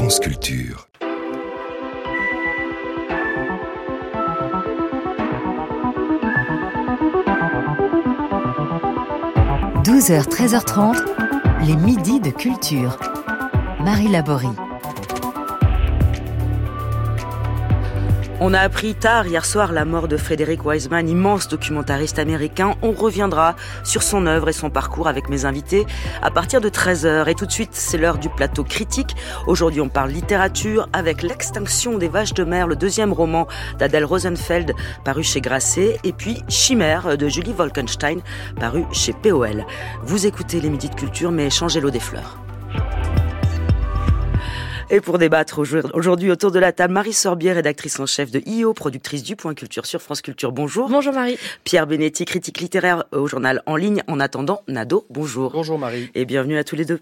France Culture. « 12h, 13h30, les midis de culture. » Marie Laborie. On a appris tard hier soir la mort de Frederick Wiseman, immense documentariste américain. On reviendra sur son œuvre et son parcours avec mes invités à partir de 13h. Et tout de suite, c'est l'heure du plateau critique. Aujourd'hui, on parle littérature avec L'extinction des vaches de mer, le deuxième roman d'Adèle Rosenfeld, paru chez Grasset, et puis Chimère de Julie Wolkenstein, paru chez POL. Vous écoutez les Midis de Culture, mais changez l'eau des fleurs. Et pour débattre aujourd'hui autour de la table, Marie Sorbier, rédactrice en chef de IO, productrice du Point Culture sur France Culture. Bonjour. Bonjour Marie. Pierre Benetti, critique littéraire au journal en ligne En attendant Nado. Bonjour. Bonjour Marie. Et bienvenue à tous les deux.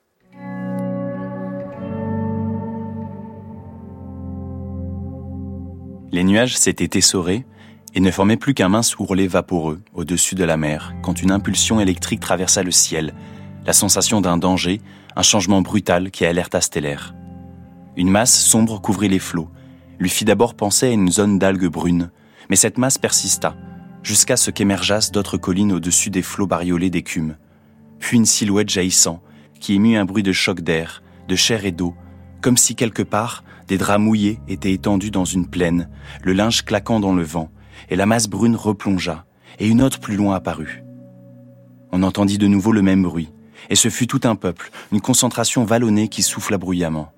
Les nuages s'étaient essorés et ne formaient plus qu'un mince ourlet vaporeux au-dessus de la mer quand une impulsion électrique traversa le ciel, la sensation d'un danger, un changement brutal qui alerta Stellaire. Une masse sombre couvrit les flots, lui fit d'abord penser à une zone d'algues brunes, mais cette masse persista, jusqu'à ce qu'émergeassent d'autres collines au-dessus des flots bariolés d'écume. Puis une silhouette jaillissant, qui émut un bruit de choc d'air, de chair et d'eau, comme si quelque part, des draps mouillés étaient étendus dans une plaine, le linge claquant dans le vent, et la masse brune replongea, et une autre plus loin apparut. On entendit de nouveau le même bruit, et ce fut tout un peuple, une concentration vallonnée qui souffla bruyamment.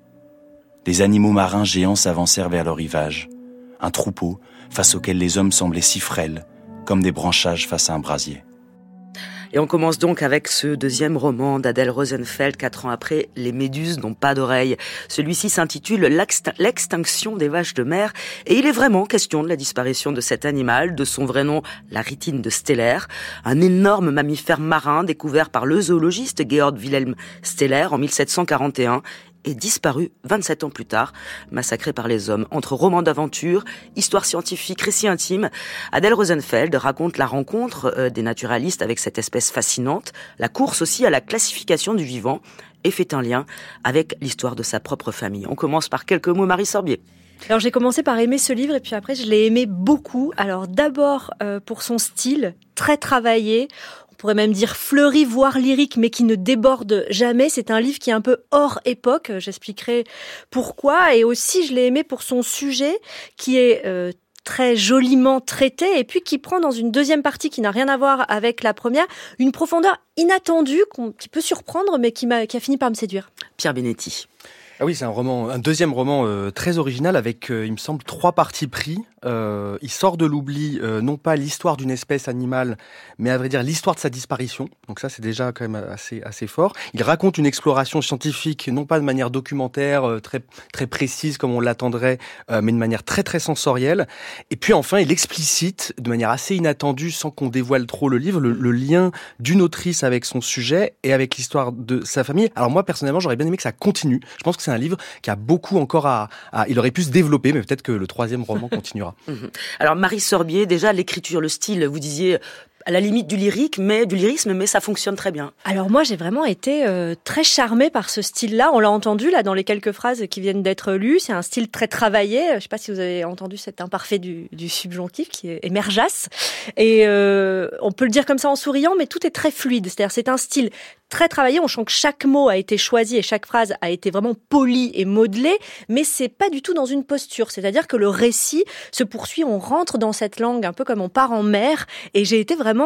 Des animaux marins géants s'avancèrent vers le rivage. Un troupeau, face auquel les hommes semblaient si frêles, comme des branchages face à un brasier. Et on commence donc avec ce deuxième roman d'Adèle Rosenfeld, 4 ans après, Les méduses n'ont pas d'oreilles. Celui-ci s'intitule L'extinction des vaches de mer, et il est vraiment question de la disparition de cet animal, de son vrai nom, la rhytine de Stellaire, un énorme mammifère marin découvert par le zoologiste Georg Wilhelm Stellaire en 1741, et disparu 27 ans plus tard, massacré par les hommes. Entre romans d'aventure, histoire scientifique, récits intimes, Adèle Rosenfeld raconte la rencontre des naturalistes avec cette espèce fascinante, la course aussi à la classification du vivant, et fait un lien avec l'histoire de sa propre famille. On commence par quelques mots, Marie Sorbier. Alors j'ai commencé par aimer ce livre et puis après je l'ai aimé beaucoup. Alors d'abord pour son style très travaillé, on pourrait même dire fleuri, voire lyrique, mais qui ne déborde jamais. C'est un livre qui est un peu hors époque, j'expliquerai pourquoi. Et aussi je l'ai aimé pour son sujet qui est très joliment traité et puis qui prend dans une deuxième partie qui n'a rien à voir avec la première, une profondeur inattendue qui peut surprendre mais qui a fini par me séduire. Pierre Benetti. Ah oui, c'est un deuxième roman très original avec, il me semble, 3 partis pris. Il sort de l'oubli, non pas l'histoire d'une espèce animale, mais à vrai dire l'histoire de sa disparition. Donc ça, c'est déjà quand même assez fort. Il raconte une exploration scientifique, non pas de manière documentaire, très précise comme on l'attendrait, mais de manière très très sensorielle. Et puis enfin, il explicite de manière assez inattendue, sans qu'on dévoile trop le livre, le lien d'une autrice avec son sujet et avec l'histoire de sa famille. Alors moi, personnellement, j'aurais bien aimé que ça continue. Je pense que c'est un livre qui a beaucoup encore il aurait pu se développer, mais peut-être que le 3e roman continuera. Alors Marie Sorbier, déjà l'écriture, le style, vous disiez à la limite du lyrisme, mais ça fonctionne très bien. Alors moi j'ai vraiment été très charmée par ce style-là. On l'a entendu là dans les quelques phrases qui viennent d'être lues. C'est un style très travaillé. Je ne sais pas si vous avez entendu cet imparfait du subjonctif qui est émergeasse. Et on peut le dire comme ça en souriant, mais tout est très fluide. C'est-à-dire c'est un style très travaillé, on sent que chaque mot a été choisi et chaque phrase a été vraiment polie et modelée, mais c'est pas du tout dans une posture. C'est-à-dire que le récit se poursuit, on rentre dans cette langue un peu comme on part en mer, et j'ai été vraiment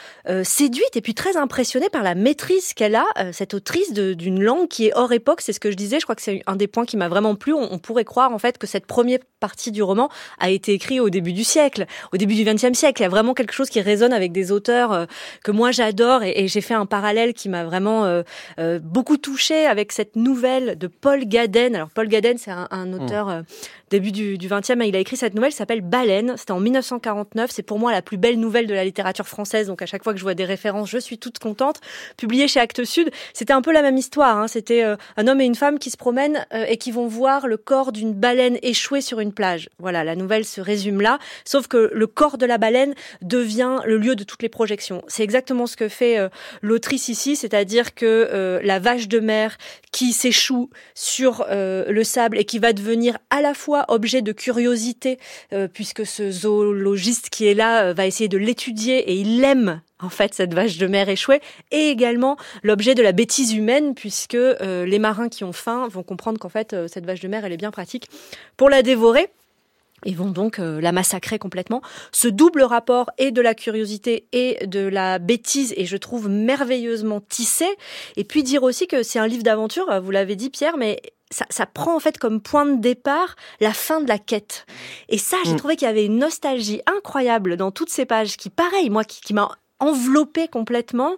séduite et puis très impressionnée par la maîtrise qu'elle a, cette autrice d'une langue qui est hors époque. C'est ce que je disais, je crois que c'est un des points qui m'a vraiment plu. On pourrait croire en fait que cette première partie du roman a été écrite au début du siècle, au début du XXe siècle. Il y a vraiment quelque chose qui résonne avec des auteurs que moi j'adore, et j'ai fait un parallèle qui m'a vraiment beaucoup touchée avec cette nouvelle de Paul Gaden. Alors Paul Gaden, c'est un auteur début du XXe, il a écrit cette nouvelle qui s'appelle Baleine. C'était en 1949. C'est pour moi la plus belle nouvelle de la littérature française. Donc à chaque fois que je vois des références, je suis toute contente. Publié chez Actes Sud. C'était un peu la même histoire, hein. C'était un homme et une femme qui se promènent et qui vont voir le corps d'une baleine échouée sur une plage. Voilà, la nouvelle se résume là. Sauf que le corps de la baleine devient le lieu de toutes les projections. C'est exactement ce que fait l'autrice ici, c'est-à-dire que la vache de mer qui s'échoue sur le sable et qui va devenir à la fois objet de curiosité, puisque ce zoologiste qui est là va essayer de l'étudier et il aime en fait cette vache de mer échouée, et également l'objet de la bêtise humaine, puisque les marins qui ont faim vont comprendre qu'en fait cette vache de mer elle est bien pratique pour la dévorer. Ils vont donc la massacrer complètement. Ce double rapport et de la curiosité et de la bêtise est, je trouve, merveilleusement tissé. Et puis dire aussi que c'est un livre d'aventure, vous l'avez dit Pierre, mais ça prend en fait comme point de départ la fin de la quête. Et ça, j'ai trouvé qu'il y avait une nostalgie incroyable dans toutes ces pages qui, pareil, moi, qui m'a enveloppé complètement.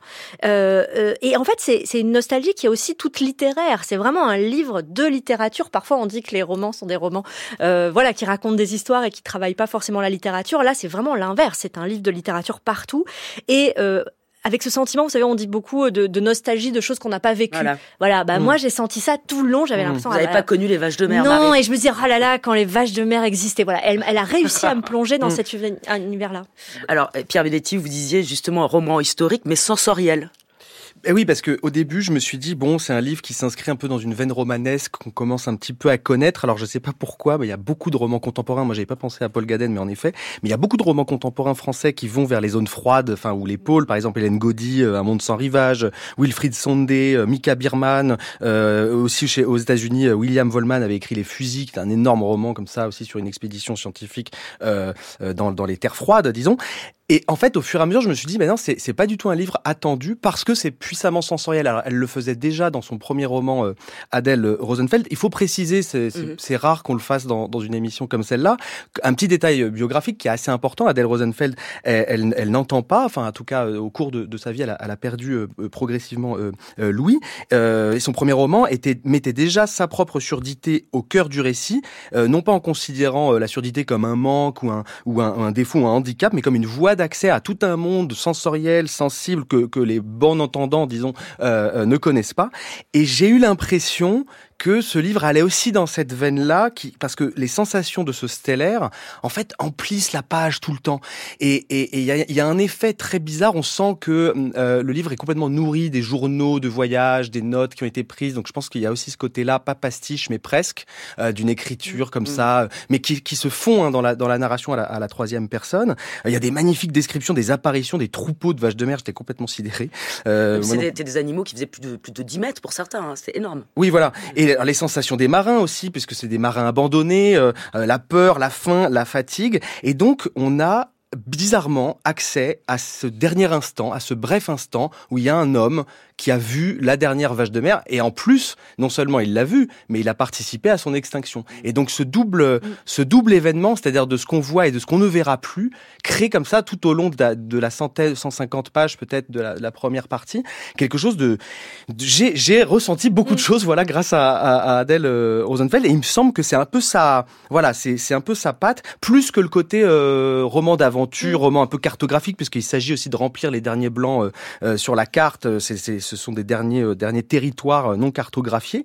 Et en fait, c'est une nostalgie qui est aussi toute littéraire. C'est vraiment un livre de littérature. Parfois, on dit que les romans sont des romans qui racontent des histoires et qui travaillent pas forcément la littérature. Là, c'est vraiment l'inverse. C'est un livre de littérature partout. Et avec ce sentiment, vous savez, on dit beaucoup de nostalgie, de choses qu'on n'a pas vécues. Voilà. Moi, j'ai senti ça tout le long. J'avais l'impression... Vous n'avez pas connu les vaches de mer, Non, Marie. et je me disais, oh là là, quand les vaches de mer existaient. Voilà, elle a réussi à me plonger dans cet univers-là. Alors, Pierre Belletti, vous disiez justement un roman historique, mais sensoriel. Et oui, parce que au début, je me suis dit, bon, c'est un livre qui s'inscrit un peu dans une veine romanesque qu'on commence un petit peu à connaître. Alors, je sais pas pourquoi, mais il y a beaucoup de romans contemporains. Moi, j'avais pas pensé à Paul Gaden, mais en effet. Mais il y a beaucoup de romans contemporains français qui vont vers les zones froides, enfin, ou les pôles. Par exemple, Hélène Gaudy, Un monde sans rivage, Wilfried Sondé, Mika Biermann, aussi aux États-Unis, William Vollmann avait écrit Les Fusils, qui est un énorme roman comme ça, aussi sur une expédition scientifique, dans les terres froides, disons. Et en fait, au fur et à mesure, je me suis dit, mais non, c'est pas du tout un livre attendu parce que c'est puissamment sensoriel. Alors, elle le faisait déjà dans son premier roman, Adèle Rosenfeld. Il faut préciser, c'est rare qu'on le fasse dans une émission comme celle-là. Un petit détail biographique qui est assez important. Adèle Rosenfeld, elle n'entend pas, enfin, en tout cas, au cours de sa vie, elle a perdu progressivement l'ouïe. Et son premier roman mettait déjà sa propre surdité au cœur du récit, non pas en considérant la surdité comme un manque ou un défaut ou un handicap, mais comme une voie d'accès à tout un monde sensoriel, sensible, que les bons entendants, disons, ne connaissent pas. Et j'ai eu l'impression que ce livre allait aussi dans cette veine-là, parce que les sensations de ce stellaire, en fait, emplissent la page tout le temps. Et il y a un effet très bizarre. On sent que le livre est complètement nourri des journaux de voyage, des notes qui ont été prises. Donc, je pense qu'il y a aussi ce côté-là, pas pastiche, mais presque, d'une écriture comme ça, mais qui se fond dans la narration à la troisième personne. Il y a des magnifiques descriptions des apparitions des troupeaux de vaches de mer. J'étais complètement sidéré. C'était des animaux qui faisaient plus de 10 mètres pour certains. Hein. C'était énorme. Oui, voilà. Et les sensations des marins aussi, puisque c'est des marins abandonnés, la peur, la faim, la fatigue. Et donc, on a bizarrement accès à ce dernier instant, à ce bref instant où il y a un homme qui a vu la dernière vache de mer, et en plus, non seulement il l'a vu, mais il a participé à son extinction. Et donc ce double événement, c'est-à-dire de ce qu'on voit et de ce qu'on ne verra plus, crée comme ça tout au long de la 150 pages peut-être de la première partie, quelque chose j'ai ressenti beaucoup de choses, voilà, grâce à Adèle Rosenfeld, et il me semble que c'est un peu ça, voilà, c'est un peu sa patte, plus que le côté roman d'aventure, roman un peu cartographique, puisqu'il s'agit aussi de remplir les derniers blancs sur la carte. Ce sont des derniers territoires non cartographiés.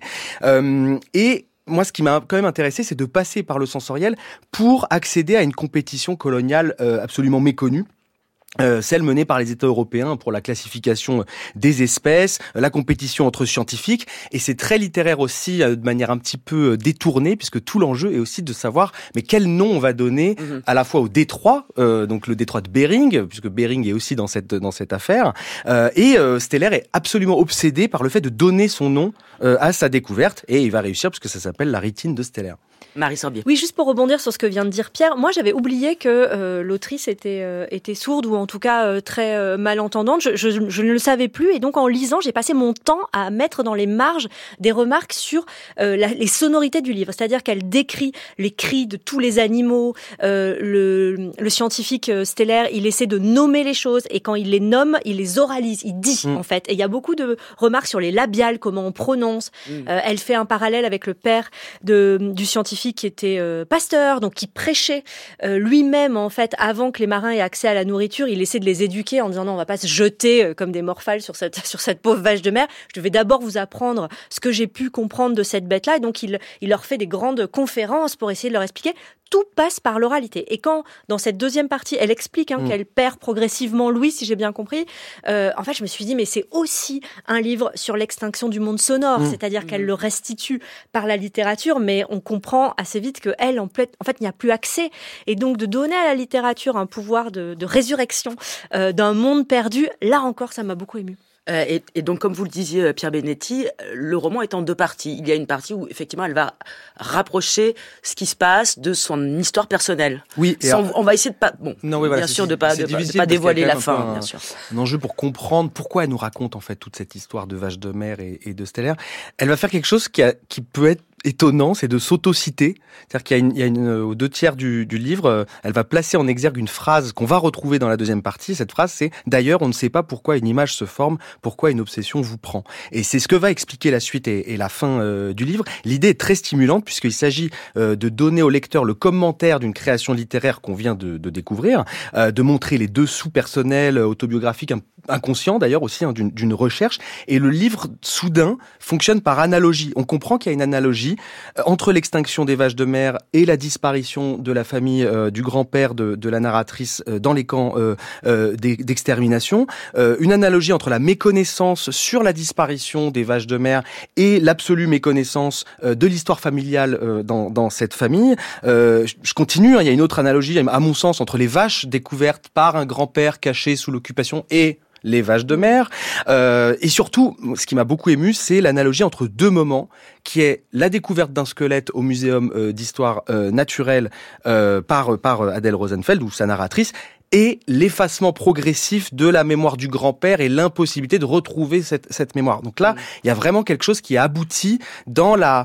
Et moi, ce qui m'a quand même intéressé, c'est de passer par le sensoriel pour accéder à une compétition coloniale absolument méconnue. Celle menée par les États européens pour la classification des espèces, la compétition entre scientifiques, et c'est très littéraire aussi de manière un petit peu détournée, puisque tout l'enjeu est aussi de savoir mais quel nom on va donner à la fois au détroit, donc le détroit de Bering, puisque Bering est aussi dans cette affaire, et Stellaire est absolument obsédé par le fait de donner son nom à sa découverte, et il va réussir puisque ça s'appelle la rétine de Stellaire. Marie Sorbier. Oui, juste pour rebondir sur ce que vient de dire Pierre, moi j'avais oublié que l'autrice était sourde ou en tout cas très malentendante. Je ne le savais plus, et donc en lisant, j'ai passé mon temps à mettre dans les marges des remarques sur les sonorités du livre. C'est-à-dire qu'elle décrit les cris de tous les animaux. Le scientifique stellaire, il essaie de nommer les choses, et quand il les nomme, il les oralise, il dit en fait. Et il y a beaucoup de remarques sur les labiales, comment on prononce. Elle fait un parallèle avec le père du scientifique qui était pasteur, donc qui prêchait lui-même en fait avant que les marins aient accès à la nourriture. Il essaie de les éduquer en disant non, on va pas se jeter comme des morphales sur cette pauvre vache de mer. Je devais d'abord vous apprendre ce que j'ai pu comprendre de cette bête-là. Et donc il leur fait des grandes conférences pour essayer de leur expliquer. Tout passe par l'oralité. Et quand, dans cette deuxième partie, elle explique qu'elle perd progressivement Louis, si j'ai bien compris, en fait, je me suis dit, mais c'est aussi un livre sur l'extinction du monde sonore, c'est-à-dire qu'elle le restitue par la littérature, mais on comprend assez vite qu'elle, en fait, il n'y a plus accès. Et donc, de donner à la littérature un pouvoir de résurrection d'un monde perdu, là encore, ça m'a beaucoup émue. Et donc, comme vous le disiez, Pierre Benetti, le roman est en deux parties. Il y a une partie où, effectivement, elle va rapprocher ce qui se passe de son histoire personnelle. Oui. On va essayer de pas, bien sûr, de pas dévoiler la fin, bien sûr. Un enjeu pour comprendre pourquoi elle nous raconte, en fait, toute cette histoire de vache de mer et de stellaire. Elle va faire quelque chose qui peut être étonnant, c'est de s'auto-citer. C'est-à-dire qu'il y a aux 2/3 du livre, elle va placer en exergue une phrase qu'on va retrouver dans la deuxième partie. Cette phrase, c'est « D'ailleurs, on ne sait pas pourquoi une image se forme, pourquoi une obsession vous prend ». Et c'est ce que va expliquer la suite et la fin du livre. L'idée est très stimulante puisqu'il s'agit de donner au lecteur le commentaire d'une création littéraire qu'on vient de découvrir, de montrer les dessous personnels, autobiographiques, inconscients d'ailleurs aussi, d'une recherche. Et le livre, soudain, fonctionne par analogie. On comprend qu'il y a une analogie entre l'extinction des vaches de mer et la disparition de la famille du grand-père de la narratrice dans les camps d'extermination. Une analogie entre la méconnaissance sur la disparition des vaches de mer et l'absolue méconnaissance de l'histoire familiale dans cette famille. Je continue, il y a une autre analogie, à mon sens, entre les vaches découvertes par un grand-père caché sous l'occupation et les vaches de mer. Et surtout, ce qui m'a beaucoup ému, c'est l'analogie entre deux moments, qui est la découverte d'un squelette au Muséum d'histoire naturelle par Adèle Rosenfeld, ou sa narratrice, et l'effacement progressif de la mémoire du grand-père et l'impossibilité de retrouver cette mémoire. Donc là, il y a vraiment quelque chose qui aboutit dans la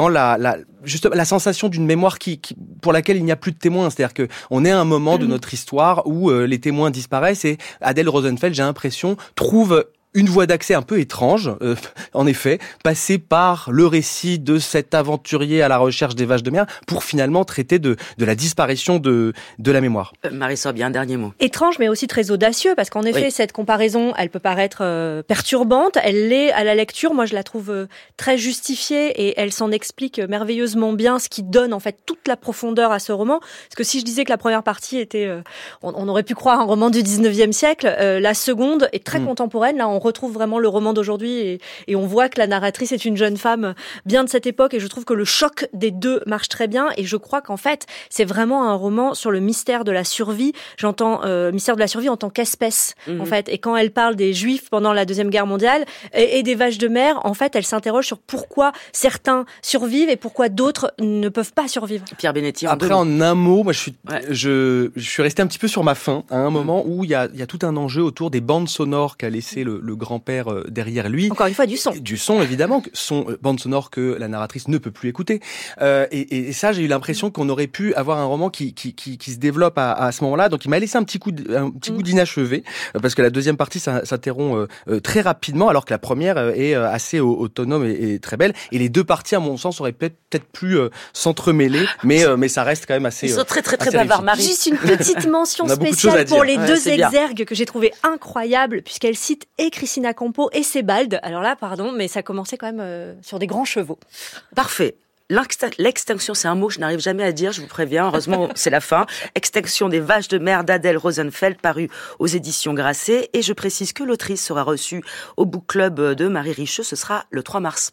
sensation d'une mémoire pour laquelle il n'y a plus de témoins. C'est-à-dire que on est à un moment de notre histoire où les témoins disparaissent, et Adèle Rosenfeld, j'ai l'impression, trouve une voie d'accès un peu étrange, en effet, passer par le récit de cet aventurier à la recherche des vaches de mer pour finalement traiter de la disparition de la mémoire. Marie Sorbier, un dernier mot. Étrange, mais aussi très audacieux, parce qu'en effet, cette comparaison, elle peut paraître perturbante. Elle l'est à la lecture. Moi, je la trouve très justifiée, et elle s'en explique merveilleusement bien, ce qui donne en fait toute la profondeur à ce roman. Parce que si je disais que la première partie était, on aurait pu croire un roman du 19e siècle, la seconde est très contemporaine. Là, on retrouve vraiment le roman d'aujourd'hui, et on voit que la narratrice est une jeune femme bien de cette époque, et je trouve que le choc des deux marche très bien, et je crois qu'en fait c'est vraiment un roman sur le mystère de la survie. J'entends mystère de la survie en tant qu'espèce en fait, et quand elle parle des Juifs pendant la Deuxième Guerre mondiale et des vaches de mer, en fait elle s'interroge sur pourquoi certains survivent et pourquoi d'autres ne peuvent pas survivre. Pierre Benetti, après en un mot, moi je suis resté un petit peu sur ma faim à un moment où il y a tout un enjeu autour des bandes sonores qu'a laissé le grand-père derrière lui. Encore une fois, du son. Du son, évidemment, bande sonore que la narratrice ne peut plus écouter. Et ça, j'ai eu l'impression qu'on aurait pu avoir un roman qui se développe à ce moment-là. Donc, il m'a laissé un petit goût d'inachevé, parce que la deuxième partie s'interrompt très rapidement, alors que la première est assez autonome et très belle. Et les deux parties, à mon sens, auraient peut-être pu s'entremêler, mais ça reste quand même assez. Ils sont très bavards, Marie. Juste une petite mention spéciale pour les deux exergues que j'ai trouvé incroyables, puisqu'elle cite et Christina Campo et Sebald. Alors là, pardon, mais ça commençait quand même sur des grands chevaux. Parfait. L'extinction, c'est un mot que je n'arrive jamais à dire, je vous préviens. Heureusement, c'est la fin. Extinction des vaches de mer d'Adèle Rosenfeld, paru aux éditions Grasset. Et je précise que l'autrice sera reçue au Book Club de Marie Richeux. Ce sera le 3 mars.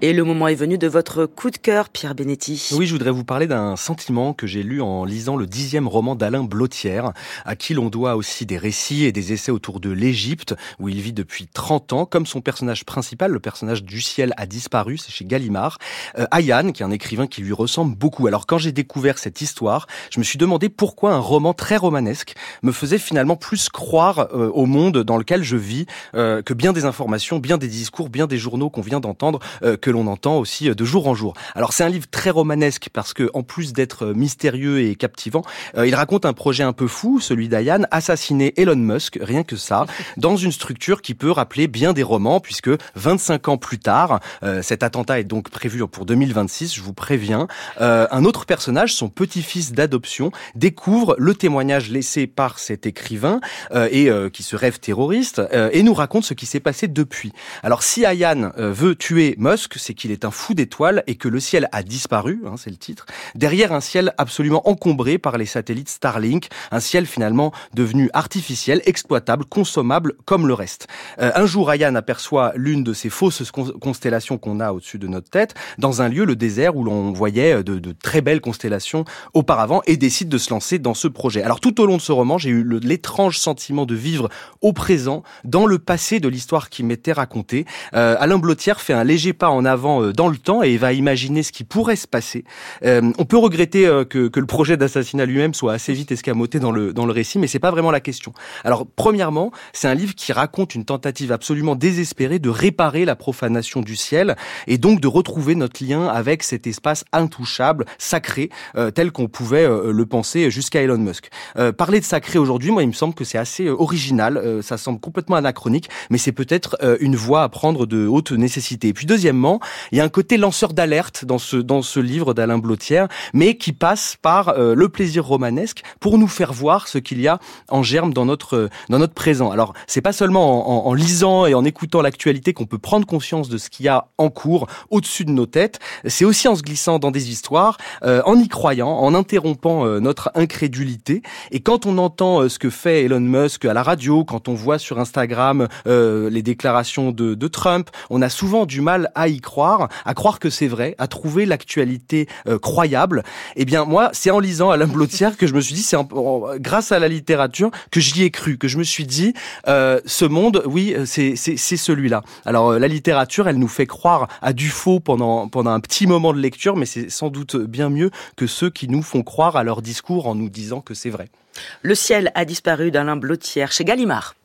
Et le moment est venu de votre coup de cœur, Pierre Benetti. Oui, je voudrais vous parler d'un sentiment que j'ai lu en lisant le 10e roman d'Alain Blottière, à qui l'on doit aussi des récits et des essais autour de l'Égypte, où il vit depuis 30 ans, comme son personnage principal, le personnage du ciel a disparu, c'est chez Gallimard. Hayane, qui est un écrivain qui lui ressemble beaucoup. Alors quand j'ai découvert cette histoire, je me suis demandé pourquoi un roman très romanesque me faisait finalement plus croire au monde dans lequel je vis que bien des informations, bien des discours, bien des journaux qu'on vient d'entendre, que l'on entend aussi de jour en jour. Alors c'est un livre très romanesque parce que en plus d'être mystérieux et captivant, il raconte un projet un peu fou, celui d'Ayane, assassiner Elon Musk, rien que ça, dans une structure qui peut rappeler bien des romans, puisque 25 ans plus tard, cet attentat est donc prévu pour 2026, je vous préviens, un autre personnage, son petit-fils d'adoption, découvre le témoignage laissé par cet écrivain et qui se rêve terroriste et nous raconte ce qui s'est passé depuis. Alors si Hayane veut tuer Musk, c'est qu'il est un fou d'étoiles et que le ciel a disparu, hein, c'est le titre, derrière un ciel absolument encombré par les satellites Starlink, un ciel finalement devenu artificiel, exploitable, consommable comme le reste. Un jour, Hayane aperçoit l'une de ces fausses constellations qu'on a au-dessus de notre tête, dans un lieu, le désert, où l'on voyait de très belles constellations auparavant, et décide de se lancer dans ce projet. Alors tout au long de ce roman, j'ai eu l'étrange sentiment de vivre au présent, dans le passé de l'histoire qui m'était racontée. Alain Blottière fait un léger pas en avant dans le temps et va imaginer ce qui pourrait se passer. On peut regretter que le projet d'assassinat lui-même soit assez vite escamoté dans le récit, mais c'est pas vraiment la question. Alors premièrement, c'est un livre qui raconte une tentative absolument désespérée de réparer la profanation du ciel et donc de retrouver notre lien avec cet espace intouchable, sacré, tel qu'on pouvait le penser jusqu'à Elon Musk. Parler de sacré aujourd'hui, moi, il me semble que c'est assez original, ça semble complètement anachronique, mais c'est peut-être une voie à prendre de haute nécessité. Et puis deuxièmement, il y a un côté lanceur d'alerte dans ce livre d'Alain Blottière, mais qui passe par le plaisir romanesque pour nous faire voir ce qu'il y a en germe dans notre présent. Alors, c'est pas seulement en lisant et en écoutant l'actualité qu'on peut prendre conscience de ce qu'il y a en cours au-dessus de nos têtes, c'est aussi en se glissant dans des histoires, en y croyant, en interrompant notre incrédulité. Et quand on entend ce que fait Elon Musk à la radio, quand on voit sur Instagram les déclarations de Trump, on a souvent du mal à y croire, à croire que c'est vrai, à trouver l'actualité croyable. Eh bien, moi, c'est en lisant Alain Blottière que je me suis dit, c'est grâce à la littérature que j'y ai cru, que je me suis dit, ce monde, oui, c'est celui-là. Alors, la littérature, elle nous fait croire à du faux pendant un petit moment de lecture, mais c'est sans doute bien mieux que ceux qui nous font croire à leur discours en nous disant que c'est vrai. Le ciel a disparu d'Alain Blottière chez Gallimard.